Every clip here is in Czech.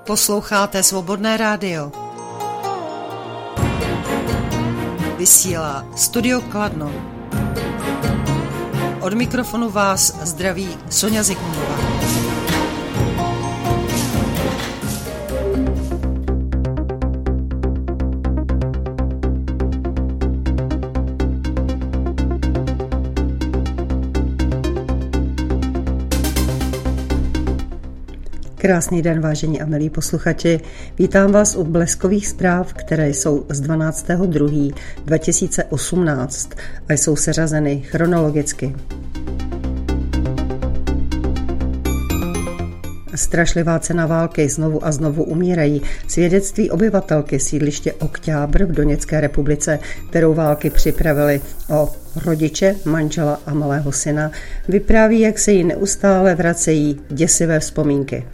Posloucháte Svobodné rádio. Vysílá Studio Kladno. Od mikrofonu vás zdraví Sonja Zikmundová. Krásný den, vážení a milí posluchači. Vítám vás u bleskových zpráv, které jsou z 12.2.2018 a jsou seřazeny chronologicky. Strašlivá cena války, znovu a znovu umírají. Svědectví obyvatelky sídliště Okťábr v Doněcké republice, kterou války připravili o rodiče, manžela a malého syna, vypráví, jak se jí neustále vracejí děsivé vzpomínky.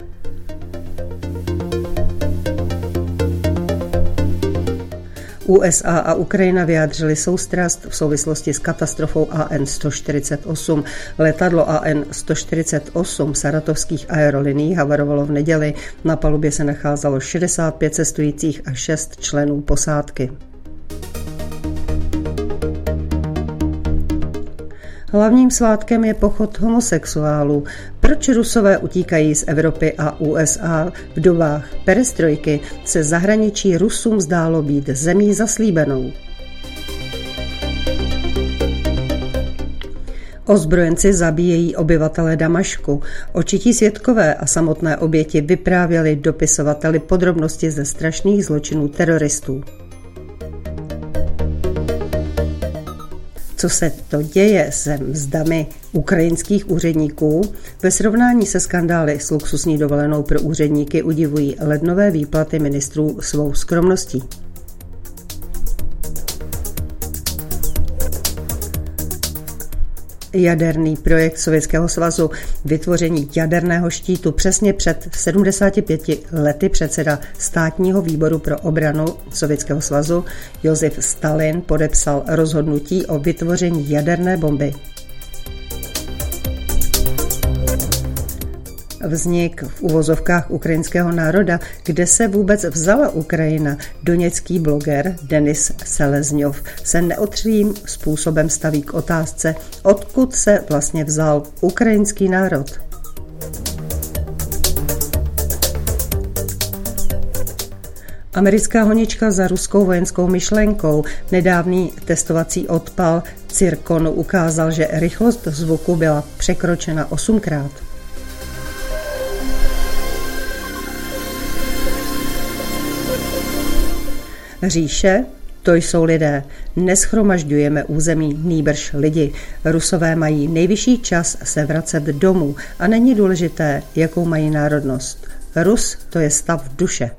USA a Ukrajina vyjádřili soustrast v souvislosti s katastrofou AN-148. Letadlo AN-148 saratovských aerolinií havarovalo v neděli. Na palubě se nacházelo 65 cestujících a 6 členů posádky. Hlavním svátkem je pochod homosexuálů. Proč Rusové utíkají z Evropy a USA? V dobách perestrojky se zahraničí Rusům zdálo být zemí zaslíbenou. Ozbrojenci zabíjejí obyvatele Damašku. Očití svědkové a samotné oběti vyprávěli dopisovateli podrobnosti ze strašných zločinů teroristů. Co se to děje se mzdami ukrajinských úředníků? Ve srovnání se skandály s luxusní dovolenou pro úředníky udivují lednové výplaty ministrů svou skromností. Jaderný projekt Sovětského svazu, vytvoření jaderného štítu. Přesně před 75 lety předseda Státního výboru pro obranu Sovětského svazu Josef Stalin podepsal rozhodnutí o vytvoření jaderné bomby. Vznik v uvozovkách ukrajinského národa, kde se vůbec vzala Ukrajina. Doněcký bloger Denis Selezňov se neotřelým způsobem staví k otázce, odkud se vlastně vzal ukrajinský národ. Americká honička za ruskou vojenskou myšlenkou. Nedávný testovací odpal Cirkonu ukázal, že rychlost zvuku byla překročena 8krát. Říše, to jsou lidé. Neschromažďujeme území, nýbrž lidi. Rusové mají nejvyšší čas se vracet domů a není důležité, jakou mají národnost. Rus, to je stav duše.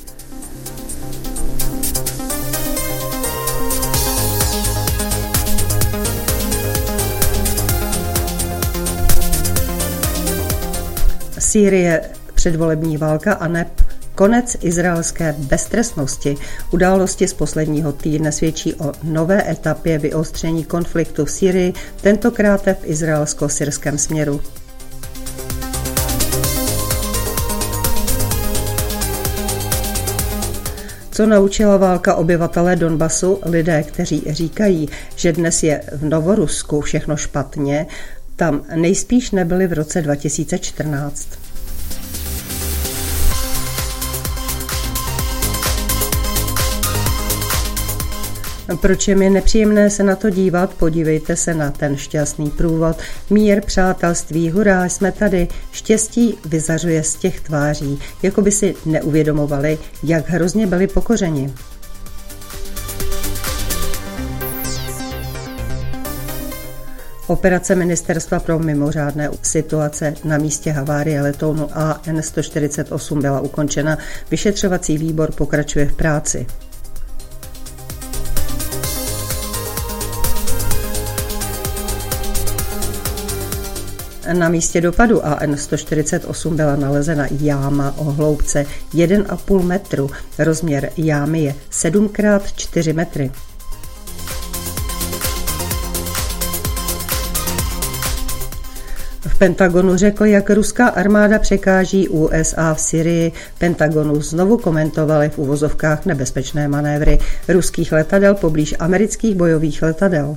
Sýrie, předvolební válka a neb konec izraelské beztrestnosti. Události z posledního týdne svědčí o nové etapě vyostření konfliktu v Sýrii, tentokrát v izraelsko-syrském směru. Co naučila válka obyvatele Donbasu? Lidé, kteří říkají, že dnes je v Novorusku všechno špatně, tam nejspíš nebyli v roce 2014. Proč je mi nepříjemné se na to dívat? Podívejte se na ten šťastný průvod. Mír, přátelství, hurá, jsme tady. Štěstí vyzařuje z těch tváří, jako by si neuvědomovali, jak hrozně byli pokořeni. Operace Ministerstva pro mimořádné situace na místě havárie letounu AN-148 byla ukončena. Vyšetřovací výbor pokračuje v práci. Na místě dopadu AN-148 byla nalezena jáma o hloubce 1,5 metru. Rozměr jámy je 7x4 metry. Pentagonu řekl, jak ruská armáda překáží USA v Syrii. Pentagonu znovu komentovali v uvozovkách nebezpečné manévry ruských letadel poblíž amerických bojových letadel.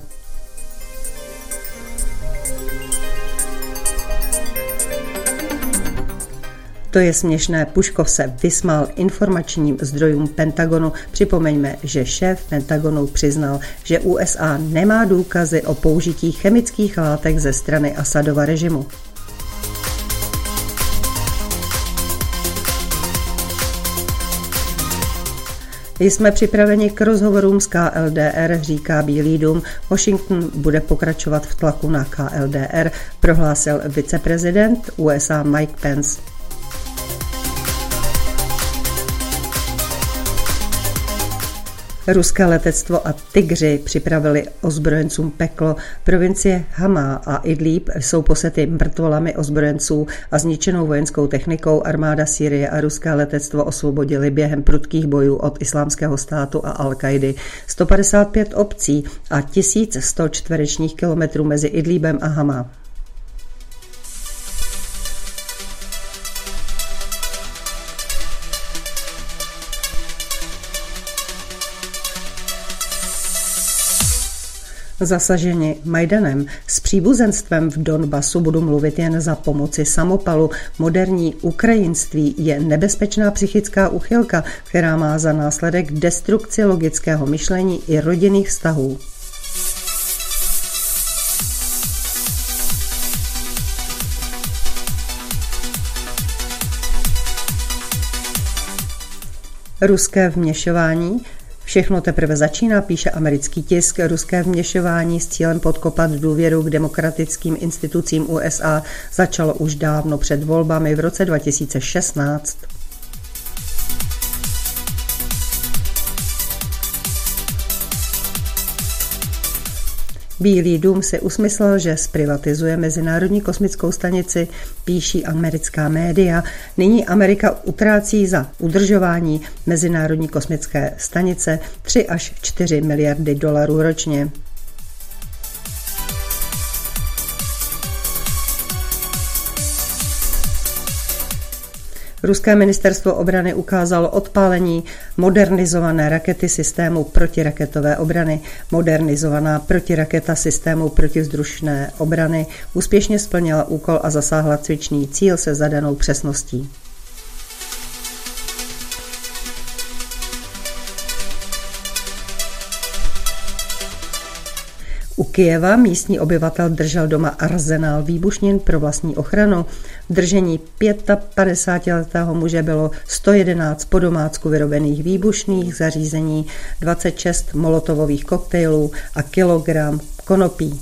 To je směšné, Puškov se vysmál informačním zdrojům Pentagonu. Připomeňme, že šéf Pentagonu přiznal, že USA nemá důkazy o použití chemických látek ze strany Asadova režimu. Jsme připraveni k rozhovorům s KLDR, říká Bílý dům. Washington bude pokračovat v tlaku na KLDR, prohlásil viceprezident USA Mike Pence. Ruské letectvo a Tygři připravili ozbrojencům peklo. Provincie Hama a Idlíb jsou posety mrtvolami ozbrojenců a zničenou vojenskou technikou. Armáda Sýrie a ruské letectvo osvobodili během prudkých bojů od Islámského státu a Al-Kaidy 155 obcí a 1100 čtverečních kilometrů mezi Idlíbem a Hama. Zasaženi Majdanem. S příbuzenstvem v Donbasu budu mluvit jen za pomoci samopalu. Moderní ukrajinství je nebezpečná psychická úchylka, která má za následek destrukci logického myšlení i rodinných vztahů. Ruské vměšování. Všechno teprve začíná, píše americký tisk. Ruské vměšování s cílem podkopat důvěru k demokratickým institucím USA začalo už dávno před volbami v roce 2016. Bílý dům si usmyslel, že zprivatizuje Mezinárodní kosmickou stanici, píší americká média. Nyní Amerika utrácí za udržování Mezinárodní kosmické stanice 3 až 4 miliardy dolarů ročně. Ruské ministerstvo obrany ukázalo odpálení modernizované rakety systému protiraketové obrany. Modernizovaná protiraketa systému protivzdušné obrany úspěšně splnila úkol a zasáhla cvičný cíl se zadanou přesností. U Kyjeva místní obyvatel držel doma arzenál výbušnin pro vlastní ochranu. V držení 55letého muže bylo 111 po domácku vyrobených výbušných zařízení, 26 molotovových koktejlů a kilogram konopí.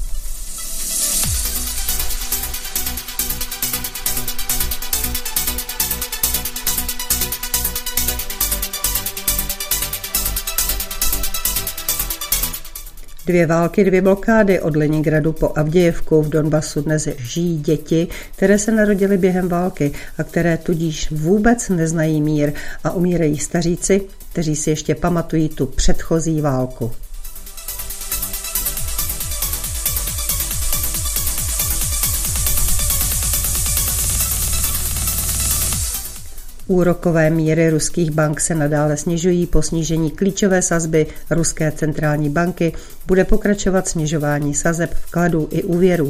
Dvě války, dvě blokády od Leningradu po Avdějevku. V Donbasu dnes žijí děti, které se narodily během války a které tudíž vůbec neznají mír a umírají staříci, kteří si ještě pamatují tu předchozí válku. Úrokové míry ruských bank se nadále snižují. Po snížení klíčové sazby ruské centrální banky bude pokračovat snižování sazeb vkladů i úvěrů.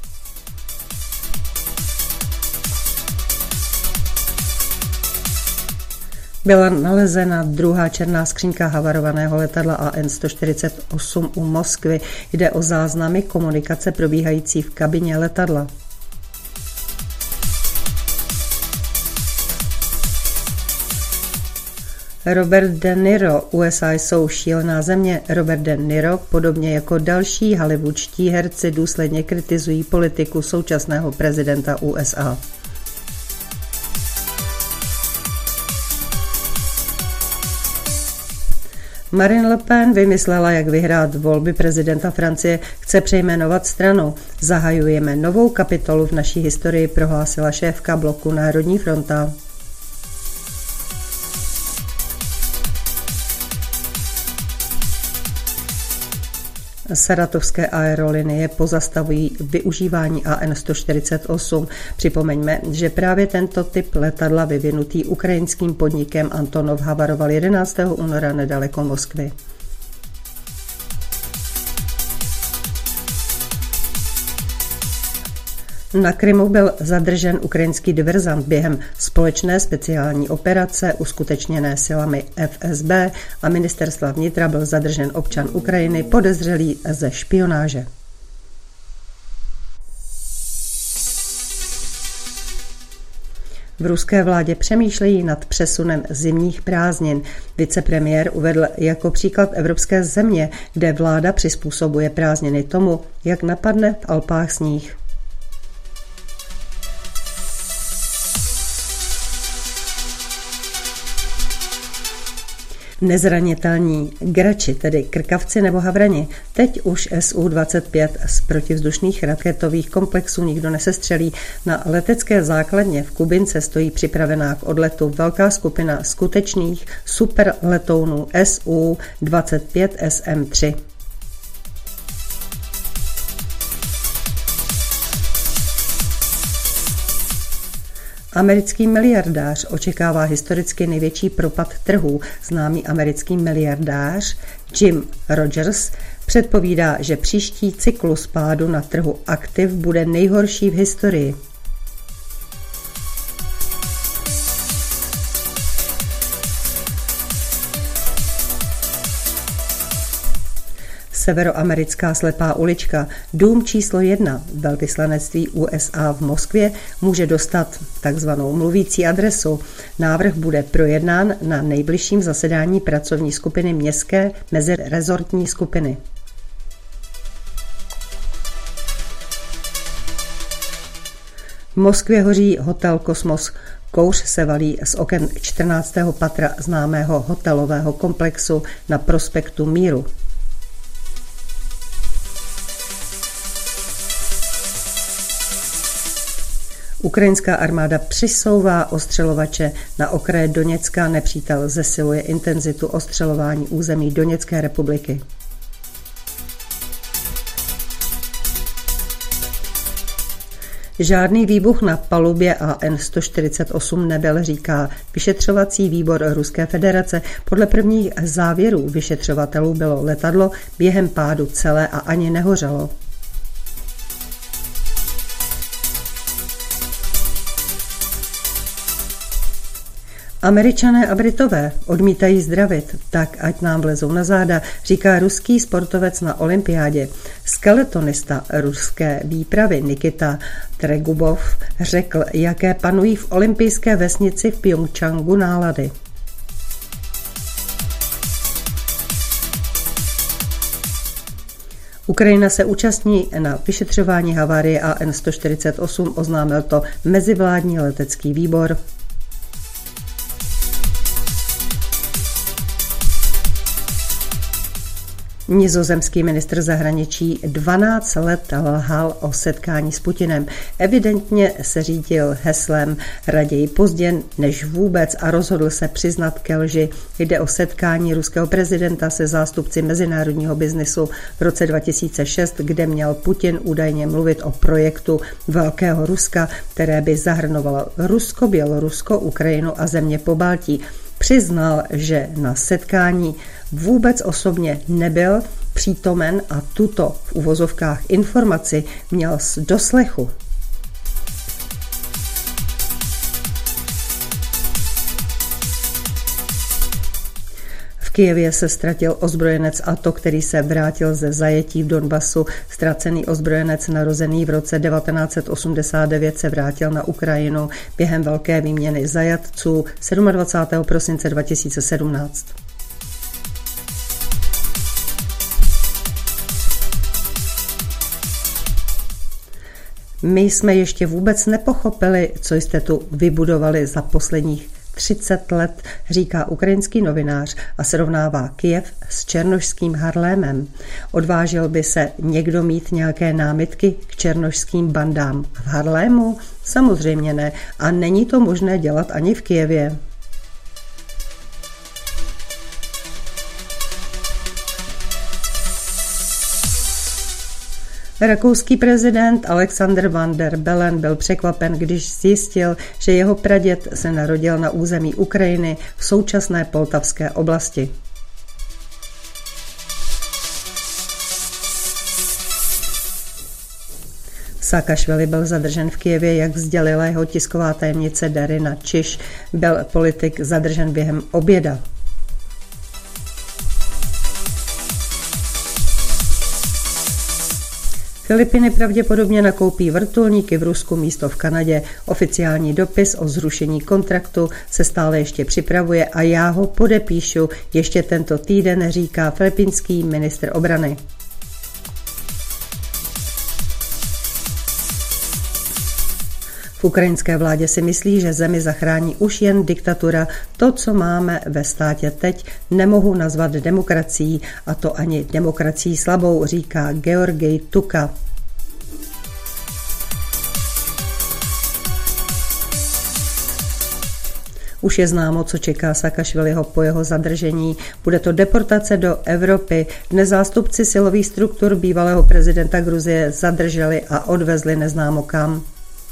Byla nalezena druhá černá skřínka havarovaného letadla AN-148 u Moskvy. Jde o záznamy komunikace probíhající v kabině letadla. Robert De Niro. USA jsou šílená země. Robert De Niro, podobně jako další hollywoodští herci, důsledně kritizují politiku současného prezidenta USA. Marine Le Pen vymyslela, jak vyhrát volby prezidenta Francie, chce přejmenovat stranu. Zahajujeme novou kapitolu v naší historii, prohlásila šéfka bloku Národní fronta. Saratovské aerolinie pozastavují využívání AN-148. Připomeňme, že právě tento typ letadla vyvinutý ukrajinským podnikem Antonov havaroval 11. února nedaleko Moskvy. Na Krymu byl zadržen ukrajinský diverzant během společné speciální operace uskutečněné silami FSB a ministerstva vnitra byl zadržen občan Ukrajiny podezřelý ze špionáže. V ruské vládě přemýšlejí nad přesunem zimních prázdnin. Vicepremiér uvedl jako příklad evropské země, kde vláda přizpůsobuje prázdniny tomu, jak napadne v Alpách sníh. Nezranitelní grači, tedy krkavci nebo havrani, teď už Su-25 z protivzdušných raketových komplexů nikdo nesestřelí. Na letecké základně v Kubince stojí připravená k odletu velká skupina skutečných superletounů Su-25 SM-3. Americký miliardář očekává historicky největší propad trhů. Známý americký miliardář Jim Rogers předpovídá, že příští cyklus pádu na trhu aktiv bude nejhorší v historii. Severoamerická slepá ulička, dům číslo 1 velvyslanectví USA v Moskvě, může dostat takzvanou mluvící adresu. Návrh bude projednán na nejbližším zasedání pracovní skupiny městské mezirezortní skupiny. V Moskvě hoří hotel Kosmos. Kouř se valí z oken 14. patra známého hotelového komplexu na prospektu Míru. Ukrajinská armáda přisouvá ostřelovače na okraje Doněcka, nepřítel zesiluje intenzitu ostřelování území Doněcké republiky. Žádný výbuch na palubě AN-148 nebyl, říká vyšetřovací výbor Ruské federace. Podle prvních závěrů vyšetřovatelů bylo letadlo během pádu celé a ani nehořelo. Američané a Britové odmítají zdravit, tak ať nám vlezou na záda, říká ruský sportovec na olympiádě. Skeletonista ruské výpravy Nikita Tregubov řekl, jaké panují v olympijské vesnici v Pjongčangu nálady. Ukrajina se účastní na vyšetřování havárie AN-148, oznámil to mezivládní letecký výbor. Nizozemský ministr zahraničí 12 let lhal o setkání s Putinem. Evidentně se řídil heslem raději pozdě než vůbec a rozhodl se přiznat ke lži. Jde o setkání ruského prezidenta se zástupci mezinárodního biznesu v roce 2006, kde měl Putin údajně mluvit o projektu Velkého Ruska, které by zahrnovalo Rusko, Bělorusko, Ukrajinu a země Pobaltí. Přiznal, že na setkání vůbec osobně nebyl přítomen a tuto v uvozovkách informaci měl z doslechu. V Kyjevě se ztratil ozbrojenec ATO, který se vrátil ze zajetí v Donbasu. Ztracený ozbrojenec narozený v roce 1989 se vrátil na Ukrajinu během velké výměny zajatců 27. prosince 2017. My jsme ještě vůbec nepochopili, co jste tu vybudovali za posledních 30 let, říká ukrajinský novinář a srovnává Kyjev s černošským Harlémem. Odvážil by se někdo mít nějaké námitky k černošským bandám v Harlému? Samozřejmě ne. A není to možné dělat ani v Kyjevě. Rakouský prezident Alexander van der Bellen byl překvapen, když zjistil, že jeho praděd se narodil na území Ukrajiny v současné Poltavské oblasti. Saakašvili byl zadržen v Kyjevě, jak sdělila jeho tisková tajemnice Darina Čiš. Byl politik zadržen během oběda. Filipiny pravděpodobně nakoupí vrtulníky v Rusku místo v Kanadě. Oficiální dopis o zrušení kontraktu se stále ještě připravuje a já ho podepíšu ještě tento týden, říká filipínský ministr obrany. V ukrajinské vládě si myslí, že zemi zachrání už jen diktatura. To, co máme ve státě teď, nemohu nazvat demokracií, a to ani demokracií slabou, říká Georgij Tuka. Už je známo, co čeká Saakašviliho po jeho zadržení. Bude to deportace do Evropy. Dnes zástupci silových struktur bývalého prezidenta Gruzie zadrželi a odvezli neznámo kam.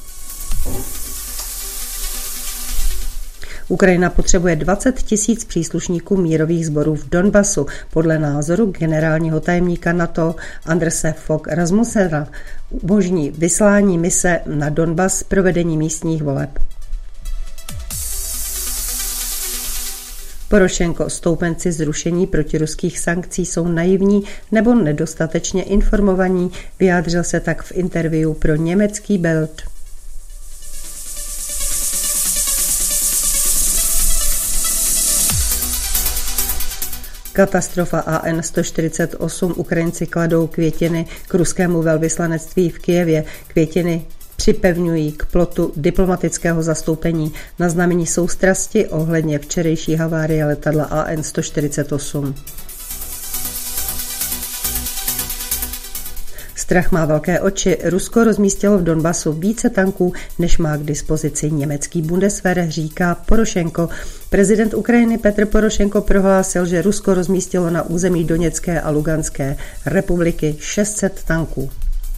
Ukrajina potřebuje 20 000 příslušníků mírových sborů v Donbasu. Podle názoru generálního tajemníka NATO Anderse Fogh Rasmussena umožní vyslání mise na Donbas provedení místních voleb. Porošenko, stoupenci zrušení protiruských sankcí jsou naivní nebo nedostatečně informovaní, vyjádřil se tak v interview pro německý Bild. Katastrofa AN-148. Ukrajinci kladou květiny k ruskému velvyslanectví v Kyjevě. Květiny připevňují k plotu diplomatického zastoupení na znamení soustrasti ohledně včerejší havárie letadla AN-148. Strach má velké oči. Rusko rozmístilo v Donbasu více tanků, než má k dispozici německý Bundeswehr, říká Porošenko. Prezident Ukrajiny Petr Porošenko prohlásil, že Rusko rozmístilo na území Doněcké a Luganské republiky 600 tanků.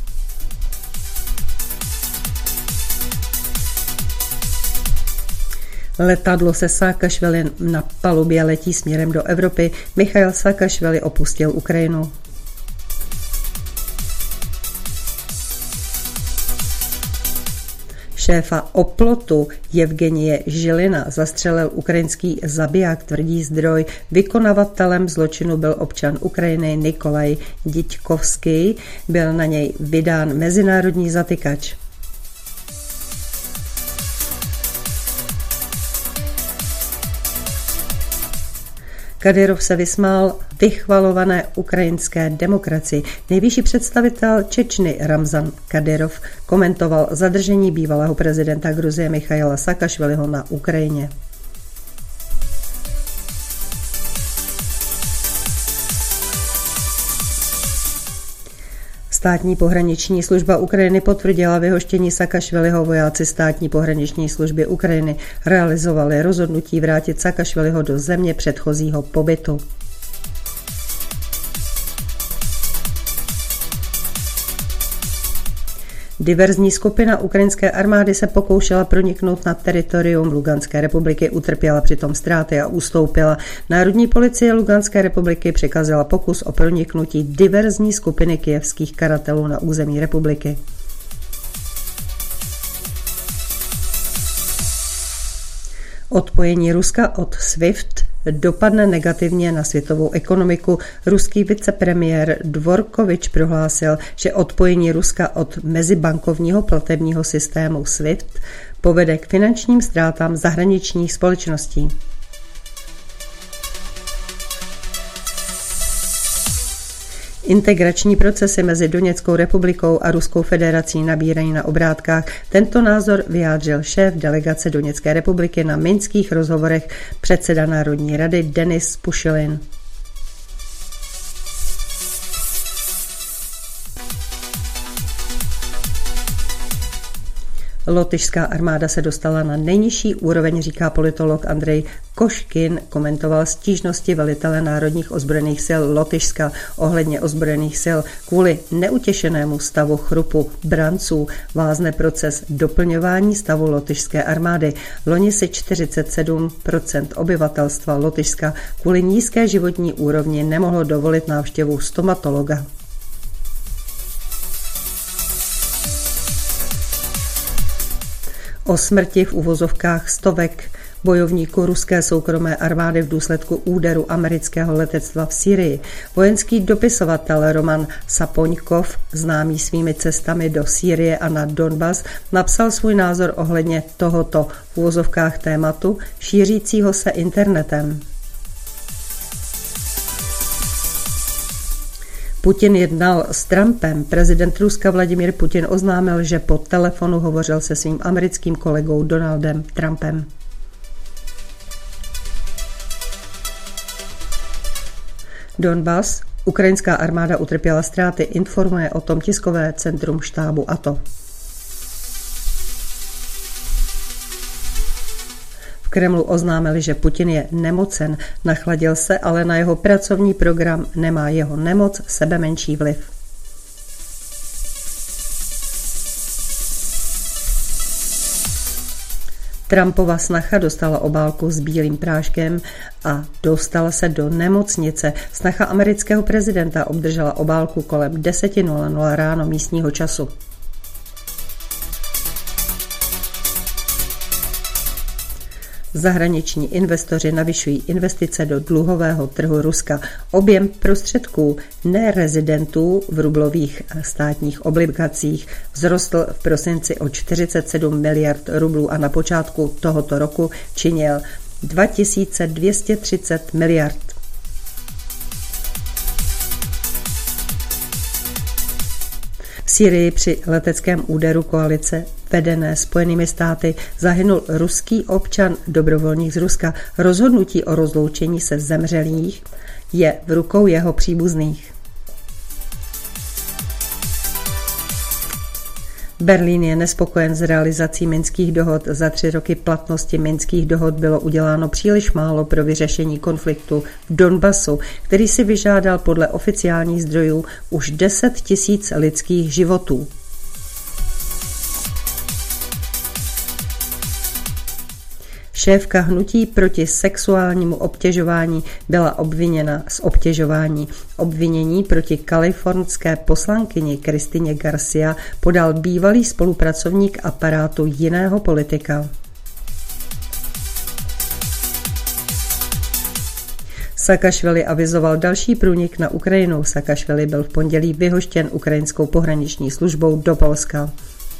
Letadlo se Saakašvilim na palubě letí směrem do Evropy. Michail Saakašvili opustil Ukrajinu. Šéfa Oplotu Jevgenije Žilina zastřelil ukrajinský zabiják, tvrdí zdroj. Vykonavatelem zločinu byl občan Ukrajiny Nikolaj Diťkovský. Byl na něj vydán mezinárodní zatykač. Kadyrov se vysmál vychvalované ukrajinské demokracii. Nejvyšší představitel Čečny Ramzan Kadyrov komentoval zadržení bývalého prezidenta Gruzie Michaila Saakašviliho na Ukrajině. Státní pohraniční služba Ukrajiny potvrdila vyhoštění Saakašviliho. Vojáci státní pohraniční služby Ukrajiny realizovali rozhodnutí vrátit Saakašviliho do země předchozího pobytu. Diverzní skupina ukrajinské armády se pokoušela proniknout na teritorium Luganské republiky, utrpěla přitom ztráty a ustoupila. Národní policie Luganské republiky překazila pokus o proniknutí diverzní skupiny kyjevských karatelů na území republiky. Odpojení Ruska od SWIFT dopadne negativně na světovou ekonomiku. Ruský vicepremiér Dvorkovič prohlásil, že odpojení Ruska od mezibankovního platebního systému SWIFT povede k finančním ztrátám zahraničních společností. Integrační procesy mezi Doněckou republikou a Ruskou federací nabírají na obrátkách. Tento názor vyjádřil šéf delegace Doněcké republiky na minských rozhovorech předseda Národní rady Denis Pušilin. Lotyšská armáda se dostala na nejnižší úroveň, říká politolog Andrej Koškin, komentoval stížnosti velitele národních ozbrojených sil Lotyšska ohledně ozbrojených sil. Kvůli neutěšenému stavu chrupu branců vázne proces doplňování stavu lotyšské armády. Loni si 47% obyvatelstva Lotyšska kvůli nízké životní úrovni nemohlo dovolit návštěvu stomatologa. O smrti v uvozovkách stovek bojovníků ruské soukromé armády v důsledku úderu amerického letectva v Sýrii. Vojenský dopisovatel Roman Sapoňkov, známý svými cestami do Sýrie a na Donbas, napsal svůj názor ohledně tohoto v uvozovkách tématu, šířícího se internetem. Putin jednal s Trumpem. Prezident Ruska Vladimír Putin oznámil, že po telefonu hovořil se svým americkým kolegou Donaldem Trumpem. Donbas. Ukrajinská armáda utrpěla ztráty, informuje o tom tiskové centrum štábu ATO. V Kremlu oznámili, že Putin je nemocen, nachladil se, ale na jeho pracovní program nemá jeho nemoc sebemenší vliv. Trumpova snacha dostala obálku s bílým práškem a dostala se do nemocnice. Snacha amerického prezidenta obdržela obálku kolem 10:00 ráno místního času. Zahraniční investoři navyšují investice do dluhového trhu Ruska. Objem prostředků nerezidentů v rublových státních obligacích vzrostl v prosinci o 47 miliard rublů a na počátku tohoto roku činil 2230 miliard. V Sýrii při leteckém úderu koalice vedené Spojenými státy zahynul ruský občan, dobrovolník z Ruska. Rozhodnutí o rozloučení se zemřelých je v rukou jeho příbuzných. Berlín je nespokojen s realizací minských dohod. Za 3 roky platnosti minských dohod bylo uděláno příliš málo pro vyřešení konfliktu v Donbasu, který si vyžádal podle oficiálních zdrojů už 10 000 lidských životů. Šéfka hnutí proti sexuálnímu obtěžování byla obviněna z obtěžování. Obvinění proti kalifornské poslankyni Kristině Garcia podal bývalý spolupracovník aparátu jiného politika. Saakašvili avizoval další průnik na Ukrajinu. Saakašvili byl v pondělí vyhoštěn ukrajinskou pohraniční službou do Polska.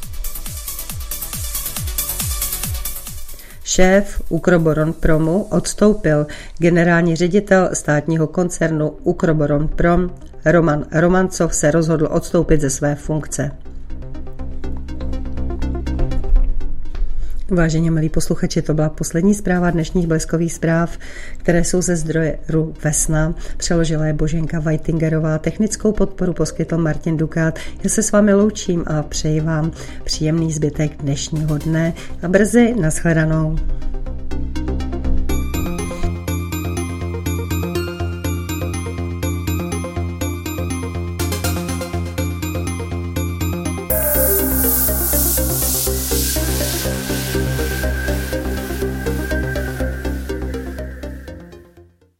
Šéf Ukroboronpromu odstoupil. Generální ředitel státního koncernu Ukroboronprom Roman Romancov se rozhodl odstoupit ze své funkce. Vážení milí posluchači, to byla poslední zpráva dnešních Bleskových zpráv, které jsou ze zdroje RU Vesna. Přeložila je Boženka Vajtingerová, technickou podporu poskytl Martin Dukát. Já se s vámi loučím a přeji vám příjemný zbytek dnešního dne a brzy nashledanou.